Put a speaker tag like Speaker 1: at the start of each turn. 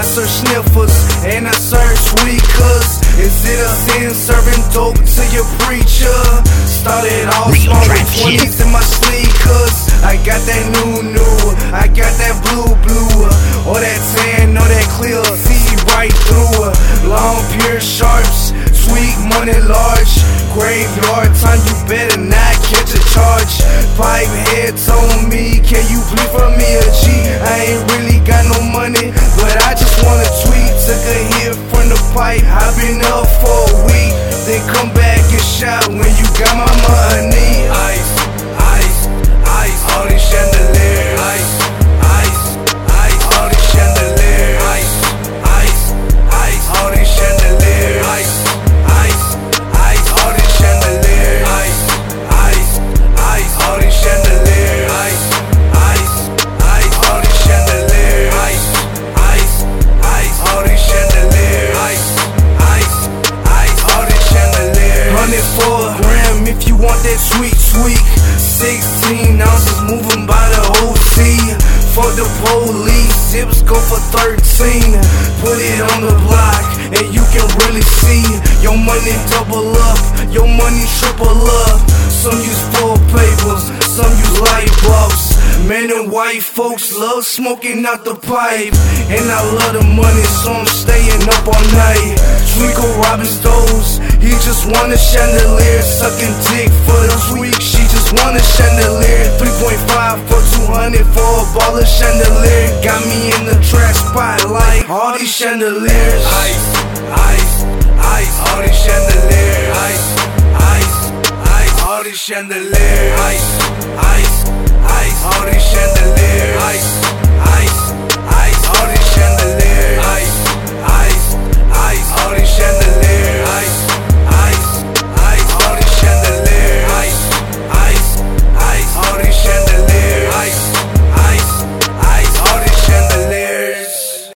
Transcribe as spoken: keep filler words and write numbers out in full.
Speaker 1: search sniffers and I search weed, cause is it a sin serving dope to your preacher? Started off smoking twenties in my sneakers. I got that new new, I got that blue blue, or that tan, or that clear, see right through. Long pure sharps, sweet money large, graveyard time, you better not catch a charge. Pipe head told me, can you please for me a G? I ain't really got no money, but I just wanna tweet. Took a hit from the pipe, I been up for a week, then come back and shout when you got my money. Ice, ice, ice, all these chandeliers. Ice, ice, ice, all these chandeliers. Ice, ice, ice, all these chandeliers. Ice, ice, ice, all these chandeliers. Ice, ice, ice, all these chandeliers. Ice, ice, ice, all these chandeliers. Ice, ice, ice, all these chandeliers. Ice, ice, ice, all these chandeliers. Hundred for a gram if you want that sweet, sweet. Sixteen ounces moving by the O C. Fuck the police, zips go for thirteen. Put it on the block and you can really see your money double up, your money triple up. Some use full papers, some use light bulbs. Men and white folks love smoking out the pipe, and I love the money, so I'm staying up all night. Sweeko robbing stoves, he just want a chandelier. Sucking dick for those weeks, she just want a chandelier. Three point five for two hundred for a ball of chandelier. Got me in the trash spot like all these chandeliers. Ice, ice, ice, all these chandeliers. Ice, ice, ice, all these chandeliers. Ice, ice, ice, all these chandeliers. Ice,